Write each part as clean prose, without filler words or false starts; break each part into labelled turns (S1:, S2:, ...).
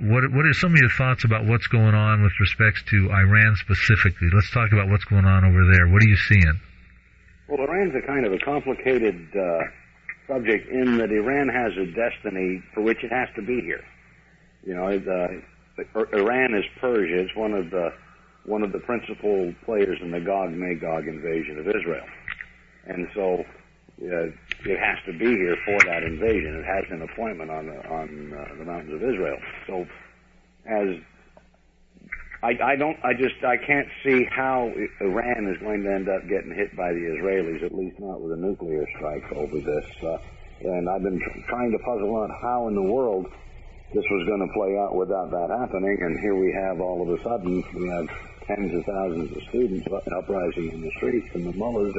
S1: what are some of your thoughts about what's going on with respects to Iran specifically? Let's talk about what's going on over there. What are you seeing?
S2: Well, Iran's a kind of a complicated subject in that Iran has a destiny for which it has to be here. You know, Iran is Persia. It's one of the principal players in the Gog-Magog invasion of Israel, and so it has to be here for that invasion. It has an appointment on the mountains of Israel. So, I can't see how Iran is going to end up getting hit by the Israelis, at least not with a nuclear strike over this. And I've been trying to puzzle out how in the world this was going to play out without that happening. And here we have, all of a sudden, we have tens of thousands of students uprising in the streets, and the mullahs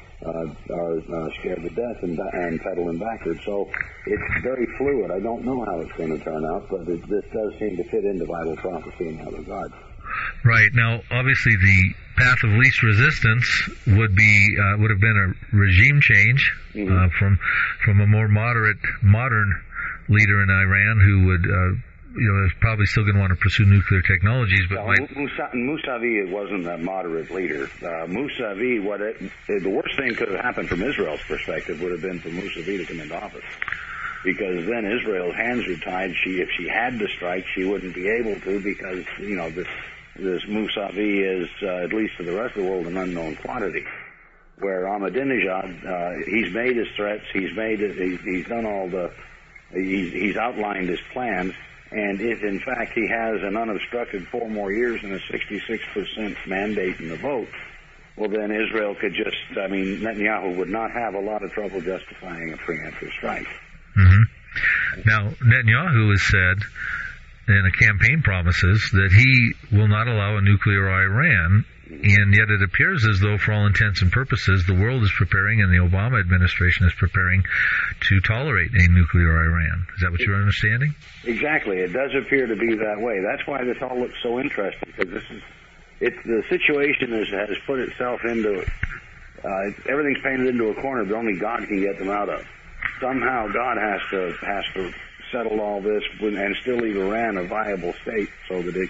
S2: are scared to death and pedaling backwards. So it's very fluid. I don't know how it's going to turn out, but this does seem to fit into Bible prophecy in that regard.
S1: Right. Now, obviously, the path of least resistance would have been a regime change from a more moderate, modern leader in Iran who would, is probably still going to want to pursue nuclear technologies. But
S2: Mousavi wasn't a moderate leader. Mousavi, the worst thing could have happened from Israel's perspective would have been for Mousavi to come into office, because then Israel's hands are tied. If she had to strike, she wouldn't be able to, because this Mousavi is, at least to the rest of the world, an unknown quantity. Where Ahmadinejad, he's made his threats, he's done all he's outlined his plans, and if in fact he has an unobstructed 4 more years and a 66% mandate in the vote, well then Israel could Netanyahu would not have a lot of trouble justifying a preemptive strike.
S1: Mm-hmm. Now, Netanyahu has said in a campaign promises that he will not allow a nuclear Iran, and yet it appears as though, for all intents and purposes, the world is preparing and the Obama administration is preparing to tolerate a nuclear Iran. Is that what you're understanding?
S2: Exactly. It does appear to be that way. That's why this all looks so interesting, because the situation has put itself into everything's painted into a corner that only God can get them out of. Somehow God has to settle all this and still leave Iran a viable state so that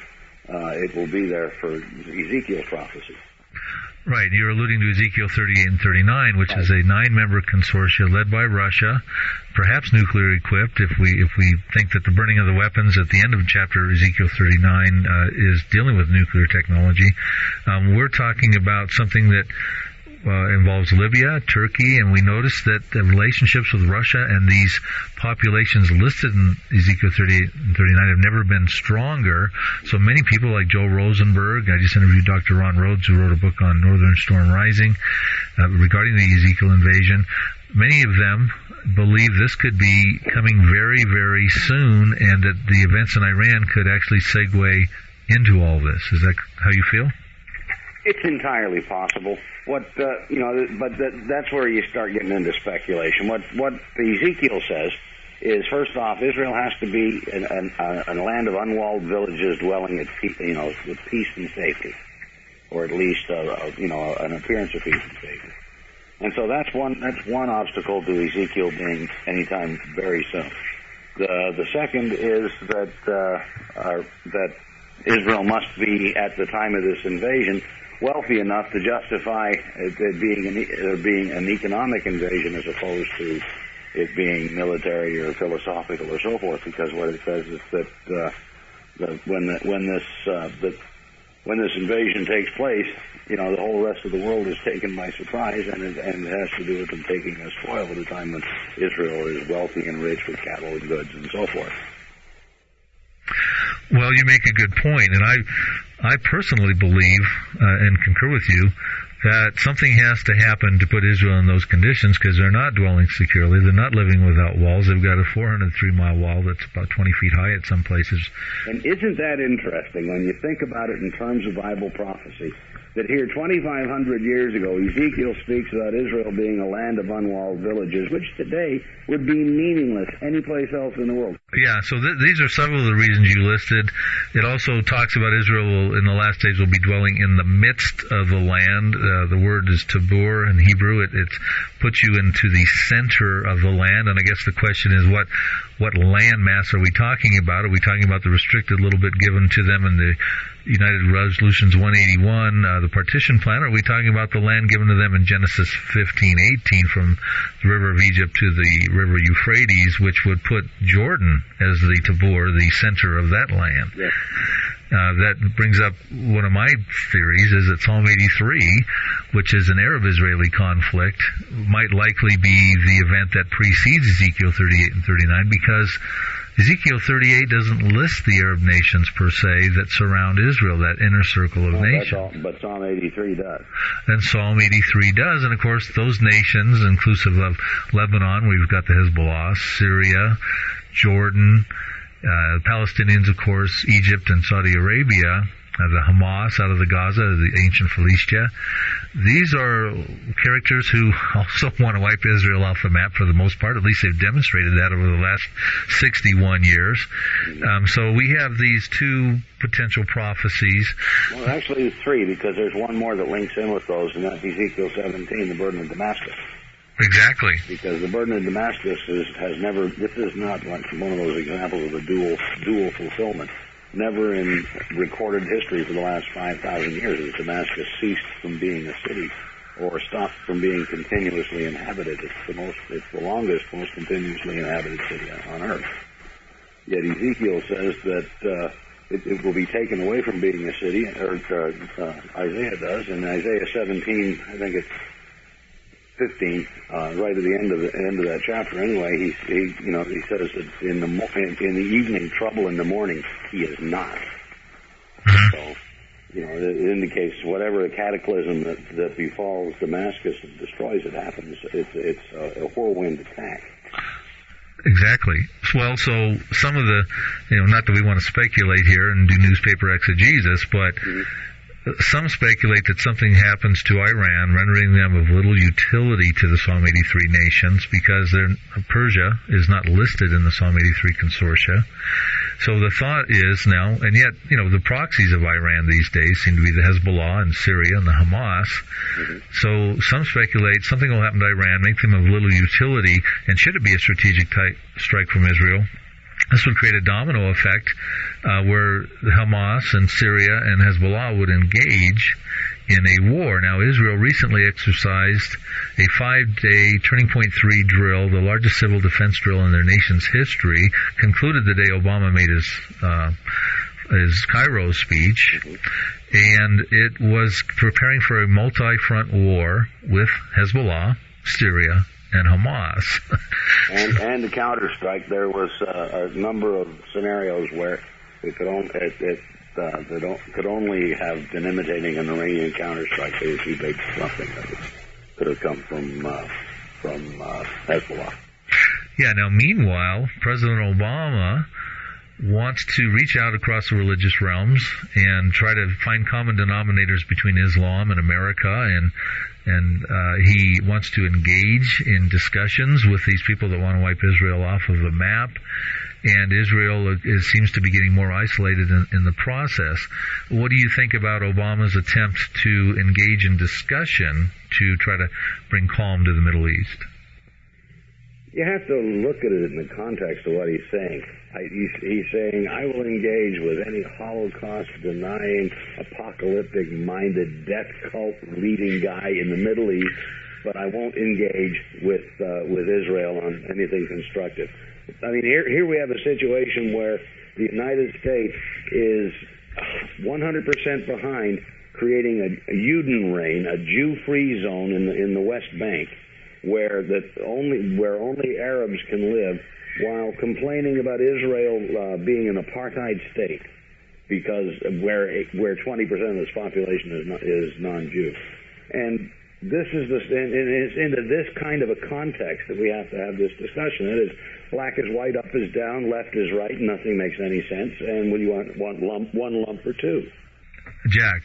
S2: it will be there for Ezekiel's prophecy.
S1: Right. You're alluding to Ezekiel 38 and 39, which is a 9-member consortia led by Russia, perhaps nuclear equipped, if we think that the burning of the weapons at the end of chapter Ezekiel 39 is dealing with nuclear technology. We're talking about something that involves Libya, Turkey, and we notice that the relationships with Russia and these populations listed in Ezekiel 38 and 39 have never been stronger. So many people like Joe Rosenberg, I just interviewed Dr. Ron Rhodes, who wrote a book on Northern Storm Rising regarding the Ezekiel invasion. Many of them believe this could be coming very, very soon, and that the events in Iran could actually segue into all this. Is that how you feel?
S2: It's entirely possible. But that's where you start getting into speculation. What Ezekiel says is, first off, Israel has to be a land of unwalled villages dwelling at with peace and safety, or at least an appearance of peace and safety. And so that's one obstacle to Ezekiel being anytime very soon. The second is that Israel must be, at the time of this invasion, wealthy enough to justify it being an economic invasion as opposed to it being military or philosophical or so forth. Because what it says is that when this invasion takes place, the whole rest of the world is taken by surprise, and it has to do with them taking a spoil at a time when Israel is wealthy and rich with cattle and goods and so forth.
S1: Well, you make a good point, and I personally believe and concur with you that something has to happen to put Israel in those conditions, because they're not dwelling securely. They're not living without walls. They've got a 403-mile wall that's about 20 feet high at some places.
S2: And isn't that interesting when you think about it in terms of Bible prophecy, that here 2,500 years ago, Ezekiel speaks about Israel being a land of unwalled villages, which today would be meaningless any place else in the world.
S1: Yeah, so these are several of the reasons you listed. It also talks about Israel in the last days will be dwelling in the midst of the land. The word is tabur in Hebrew. It puts you into the center of the land. And I guess the question is, what land mass are we talking about? Are we talking about the restricted little bit given to them in the United Resolutions 181, the partition plan? Or are we talking about the land given to them in Genesis 15:18 from the river of Egypt to the river Euphrates, which would put Jordan as the tabor, the center of that land?
S2: Yes.
S1: That brings up one of my theories, is that Psalm 83, which is an Arab-Israeli conflict, might likely be the event that precedes Ezekiel 38 and 39, because Ezekiel 38 doesn't list the Arab nations per se that surround Israel, that inner circle of nations.
S2: But Psalm 83 does.
S1: And Psalm 83 does, and of course those nations, inclusive of Lebanon, we've got the Hezbollah, Syria, Jordan, Palestinians, of course, Egypt and Saudi Arabia, the Hamas out of the Gaza, the ancient Philistia. These are characters who also want to wipe Israel off the map for the most part. At least they've demonstrated that over the last 61 years. So we have these two potential prophecies.
S2: Well, actually three, because there's one more that links in with those, and that's Ezekiel 17, the burden of Damascus.
S1: Exactly.
S2: Because the burden of Damascus has never, this is not like one of those examples of a dual fulfillment. Never in recorded history for the last 5,000 years has Damascus ceased from being a city or stopped from being continuously inhabited. It's the longest, most continuously inhabited city on earth. Yet Ezekiel says that it will be taken away from being a city, or Isaiah does. In Isaiah 17, I think it's 15, right at the end of that chapter. Anyway, he says that in the evening trouble, in the morning he is not. So, it indicates whatever the cataclysm that befalls Damascus and destroys it happens. It's a whirlwind attack.
S1: Exactly. Well, so some of the, not that we want to speculate here and do newspaper exegesis, but some speculate that something happens to Iran, rendering them of little utility to the Psalm 83 nations, because Persia is not listed in the Psalm 83 consortia. So the thought is now, and yet, the proxies of Iran these days seem to be the Hezbollah and Syria and the Hamas. Mm-hmm. So some speculate something will happen to Iran, make them of little utility, and should it be a strategic strike from Israel, this would create a domino effect where Hamas and Syria and Hezbollah would engage in a war. Now, Israel recently exercised a 5-day Turning Point 3 drill, the largest civil defense drill in their nation's history, concluded the day Obama made his Cairo speech, and it was preparing for a multi-front war with Hezbollah, Syria, and Hamas.
S2: and the counterstrike, there was a number of scenarios where it could only have been imitating an Iranian counterstrike. They made something that could have come from Hezbollah.
S1: Yeah. Now, meanwhile, President Obama wants to reach out across the religious realms and try to find common denominators between Islam and America, and he wants to engage in discussions with these people that want to wipe Israel off of the map. And Israel seems to be getting more isolated in the process. What do you think about Obama's attempt to engage in discussion to try to bring calm to the Middle East?
S2: You have to look at it in the context of what he's saying. He's saying, I will engage with any Holocaust-denying, apocalyptic-minded, death cult-leading guy in the Middle East, but I won't engage with Israel on anything constructive. I mean, here we have a situation where the United States is 100% behind creating a Judenrein, a Jew-free zone in the West Bank, where only Arabs can live, while complaining about Israel being an apartheid state, because where 20% of its population is non-Jew. And this is it's into this kind of a context that we have to have this discussion. It is black is white, up is down, left is right, nothing makes any sense. And when you want one lump or two.
S1: Jack,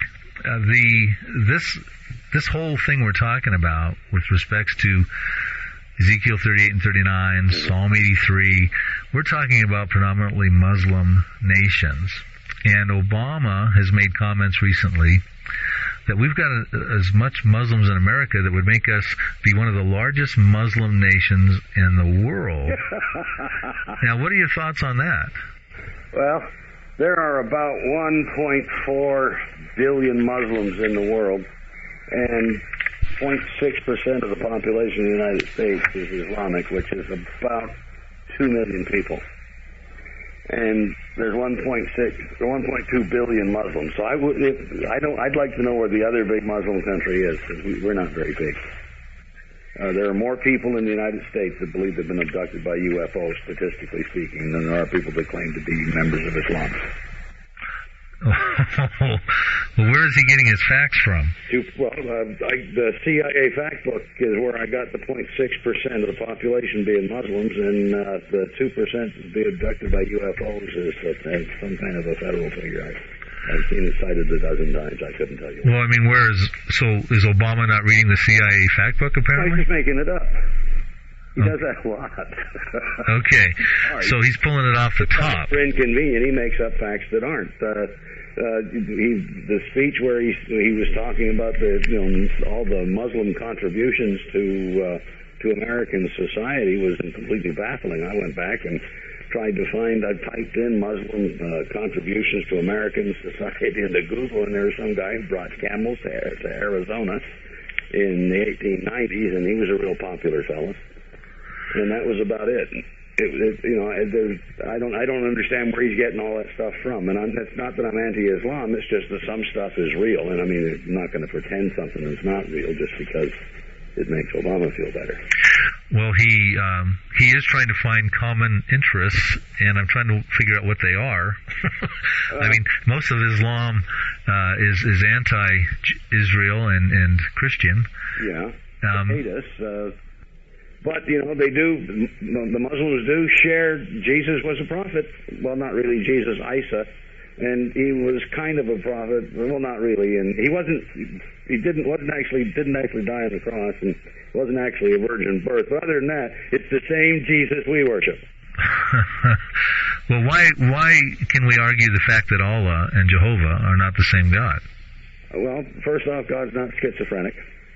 S1: this whole thing we're talking about with respects to Ezekiel 38 and 39, Psalm 83, we're talking about predominantly Muslim nations. And Obama has made comments recently that we've got as much Muslims in America that would make us be one of the largest Muslim nations in the world. Now, what are your thoughts on that?
S2: Well, there are about 1.4 billion Muslims in the world, and 0.6% of the population of the United States is Islamic, which is about 2 million people. And there's 1.2 billion Muslims. So I'd like to know where the other big Muslim country is, because we're not very big. There are more people in the United States that believe they've been abducted by UFOs, statistically speaking, than there are people that claim to be members of Islam.
S1: Well, where is he getting his facts from?
S2: The CIA fact book is where I got the 0.6% of the population being Muslims, and the 2% being abducted by UFOs is some kind of a federal figure. I've seen it cited a dozen times. I couldn't tell you.
S1: Well, I mean, is Obama not reading the CIA fact book, apparently?
S2: He's just making it up. He does that a lot.
S1: Okay. So he's pulling it off the top.
S2: For inconvenient, he makes up facts that aren't. The speech where he was talking about all the Muslim contributions to American society was completely baffling. I went back and tried to find. I typed in Muslim contributions to American society into Google, and there was some guy who brought camels to Arizona in the 1890s, and he was a real popular fellow. And that was about it. I don't understand where he's getting all that stuff from. And it's not that I'm anti-Islam. It's just that some stuff is real. And I mean, I'm not going to pretend something that's not real just because it makes Obama feel better.
S1: Well, he is trying to find common interests, and I'm trying to figure out what they are. I mean, most of Islam is anti-Israel and Christian.
S2: Yeah, they hate us. But, they do, the Muslims do share Jesus was a prophet. Well, not really Jesus, Isa. And he was kind of a prophet. Well, not really. And he didn't actually die on the cross, and wasn't actually a virgin birth. But other than that, it's the same Jesus we worship.
S1: Well, why can we argue the fact that Allah and Jehovah are not the same God?
S2: Well, first off, God's not schizophrenic.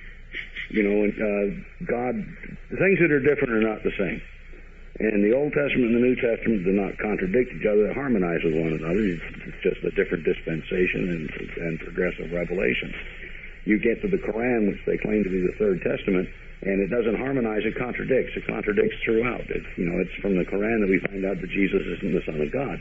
S2: God, things that are different are not the same. And the Old Testament and the New Testament do not contradict each other, they harmonize with one another. It's just a different dispensation and progressive revelation. You get to the Quran, which they claim to be the Third Testament, and it doesn't harmonize, it contradicts. It contradicts throughout. It's from the Quran that we find out that Jesus isn't the Son of God.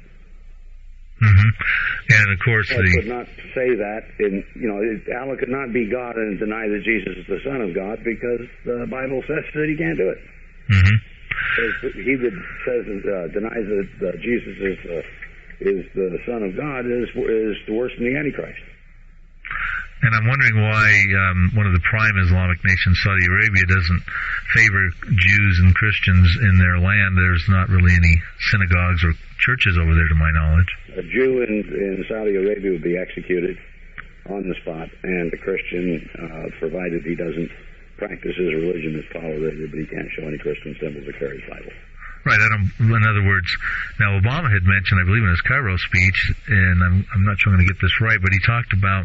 S1: Mm-hmm. And of course,
S2: Allah could not say that. Allah could not be God and deny that Jesus is the Son of God, because the Bible says that he can't do it.
S1: Mm-hmm.
S2: He that denies that Jesus is the Son of God is worse than the Antichrist.
S1: And I'm wondering why one of the prime Islamic nations, Saudi Arabia, doesn't favor Jews and Christians in their land. There's not really any synagogues or churches over there, to my knowledge.
S2: A Jew in Saudi Arabia would be executed on the spot, and a Christian, provided he doesn't practice his religion, is tolerated, but he can't show any Christian symbols or carry his Bible.
S1: Right. In other words, now Obama had mentioned, I believe in his Cairo speech, and I'm not sure I'm going to get this right, but he talked about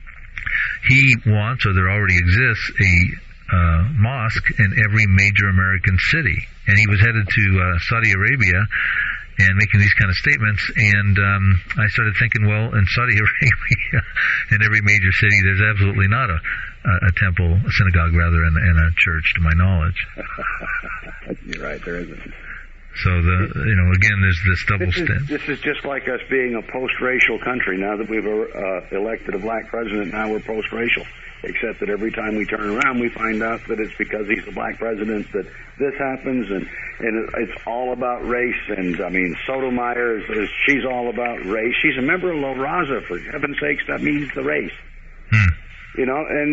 S1: he wants, or there already exists, a mosque in every major American city. And he was headed to Saudi Arabia and making these kind of statements. And I started thinking, well, in Saudi Arabia, in every major city, there's absolutely not a temple, a synagogue rather, and a church, to my knowledge.
S2: You're right, there isn't.
S1: So again, there's this double standard.
S2: This is just like us being a post-racial country. Now that we've elected a black president, now we're post-racial. Except that every time we turn around, we find out that it's because he's a black president that this happens, and it's all about race. And I mean, Sotomayor she's all about race. She's a member of La Raza, for heaven's sakes. That means the race.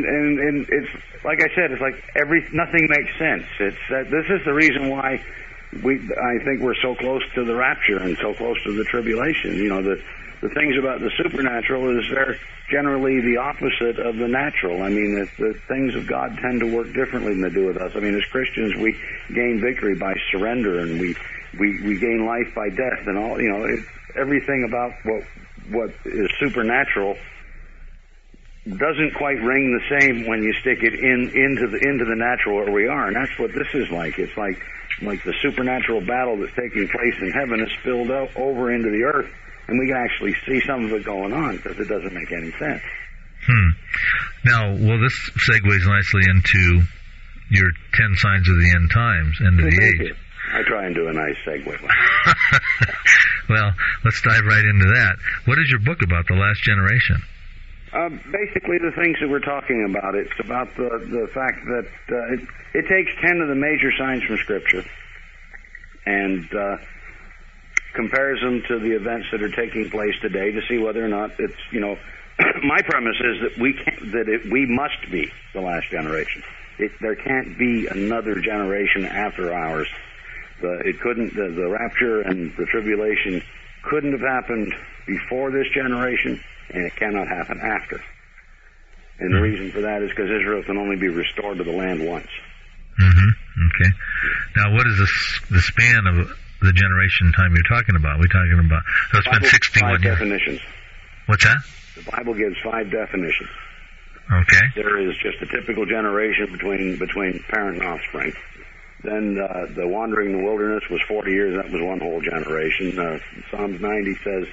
S2: And it's like I said, it's like nothing makes sense. This is the reason why I think we're so close to the rapture and so close to the tribulation. You know, the things about the supernatural is they're generally the opposite of the natural. I mean, the things of God tend to work differently than they do with us. I mean, as Christians, we gain victory by surrender, and we gain life by death, and all. You know, everything about what is supernatural doesn't quite ring the same when you stick it into the natural where we are, and that's what this is like. It's like the supernatural battle that's taking place in heaven is spilled out over into the earth, and we can actually see some of it going on because it doesn't make any sense.
S1: Now, well, this segues nicely into your 10 signs of the end times, end of the age.
S2: I try and do a nice segue.
S1: Well, let's dive right into that. What is your book about, The Last Generation?
S2: Basically, the things that we're talking about. It's about the fact that it takes 10 of the major signs from Scripture and compares them to the events that are taking place today to see whether or not it's, you know, my premise is that we must be the last generation. There can't be another generation after ours. The rapture and the tribulation couldn't have happened before this generation, and it cannot happen after. And the reason for that is because Israel can only be restored to the land once.
S1: Okay. Now, what is the span of the generation time you're talking about? We're talking about, so it's been 61 years.
S2: Definitions.
S1: What's that?
S2: The Bible gives 5 definitions.
S1: Okay.
S2: There is just a typical generation between parent and offspring. Then the wandering in the wilderness was 40 years. That was one whole generation. Psalms 90 says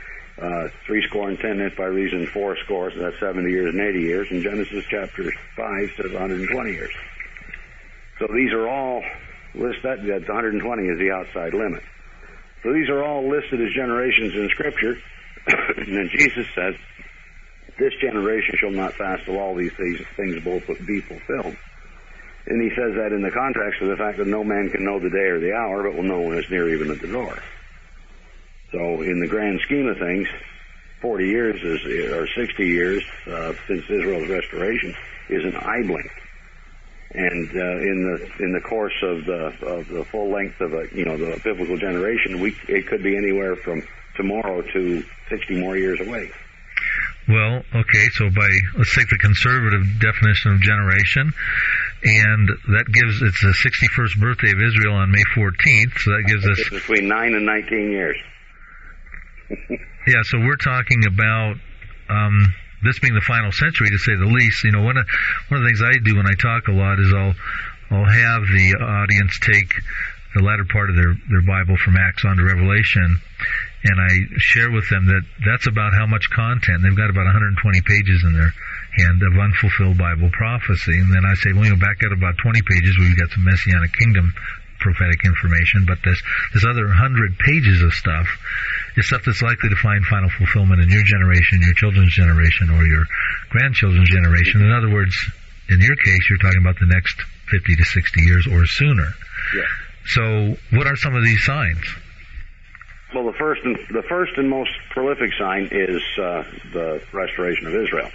S2: 70 by reason 4 scores. So that's 70 years and 80 years. And Genesis chapter 5 says 120 years. So these are all listed. That's 120 is the outside limit. So these are all listed as generations in Scripture. And then Jesus says, "This generation shall not fast till all these things both be fulfilled." And he says that in the context of the fact that no man can know the day or the hour, but will know when it's near even at the door. So in the grand scheme of things, 40 years or 60 years since Israel's restoration is an eye blink. And in the course of the full length of the biblical generation, it could be anywhere from tomorrow to 60 more years away.
S1: Well, okay, so let's take the conservative definition of generation, and that gives, it's the 61st birthday of Israel on May 14th, so that gives us
S2: between 9 and 19 years.
S1: Yeah, so we're talking about this being the final century, to say the least. You know, one of the things I do when I talk a lot is I'll have the audience take the latter part of their Bible from Acts on to Revelation, and I share with them that that's about how much content. They've got about 120 pages in their hand of unfulfilled Bible prophecy. And then I say, well, back at about 20 pages, we've got some Messianic Kingdom prophetic information, but this other 100 pages of stuff is stuff that's likely to find final fulfillment in your generation, your children's generation, or your grandchildren's generation. In other words, in your case, you're talking about the next 50 to 60 years or sooner.
S2: Yeah.
S1: So what are some of these signs?
S2: Well, the first and most prolific sign is the restoration of Israel.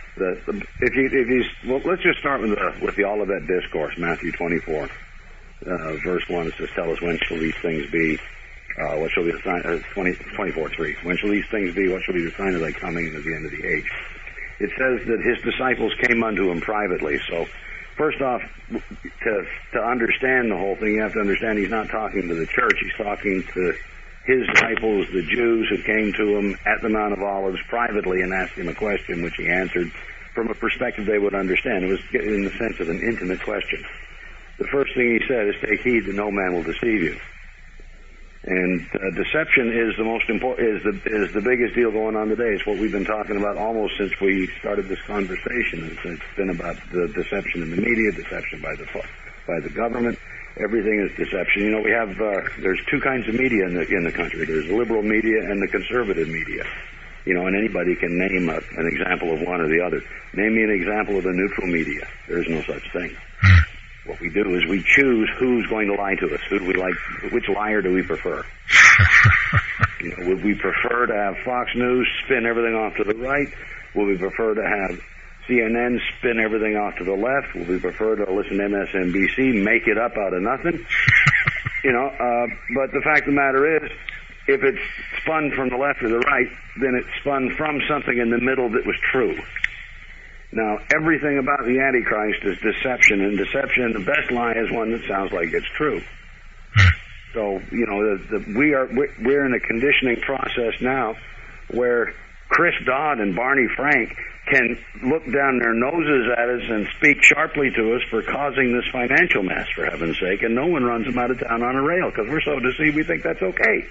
S2: Let's just start with the Olivet Discourse, Matthew 24, verse 1. It says, "Tell us, when shall these things be? What shall be the sign?" 24:3. "When shall these things be? What shall be the sign of thy coming and of the end of the age?" It says that his disciples came unto him privately. So, first off, to understand the whole thing, you have to understand he's not talking to the church. He's talking to his disciples, the Jews, who came to him at the Mount of Olives privately and asked him a question, which he answered from a perspective they would understand. It was in the sense of an intimate question. The first thing he said is, "Take heed that no man will deceive you." And deception is the most important, is the biggest deal going on today. It's what we've been talking about almost since we started this conversation. It's been about the deception in the media, deception by the government. Everything is deception. You know, we have there's 2 kinds of media in the country. There's the liberal media and the conservative media. You know, and anybody can name an example of one or the other. Name me an example of the neutral media. There's no such thing. What we do is we choose who's going to lie to us. Who do we like? Which liar do we prefer? You know, would we prefer to have Fox News spin everything off to the right? Would we prefer to have CNN spin everything off to the left? Would we prefer to listen to MSNBC make it up out of nothing? But the fact of the matter is, if it's spun from the left or the right, then it's spun from something in the middle that was true. Now, everything about the Antichrist is deception, and deception, the best lie is one that sounds like it's true. So, we're in a conditioning process now where Chris Dodd and Barney Frank can look down their noses at us and speak sharply to us for causing this financial mess, for heaven's sake, and no one runs them out of town on a rail because we're so deceived we think that's okay.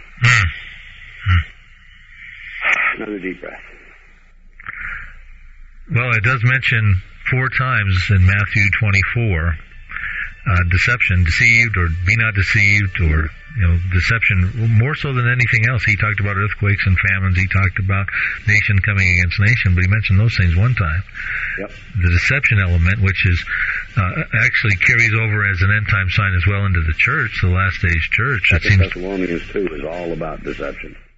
S2: Another deep breath.
S1: Well, it does mention 4 times in Matthew 24, deception, deceived, or be not deceived, or deception more so than anything else. He talked about earthquakes and famines. He talked about nation coming against nation, but he mentioned those things one time.
S2: Yep.
S1: The deception element, which is actually carries over as an end-time sign as well into the church, the last-stage church.
S2: Thessalonians 2 is all about deception.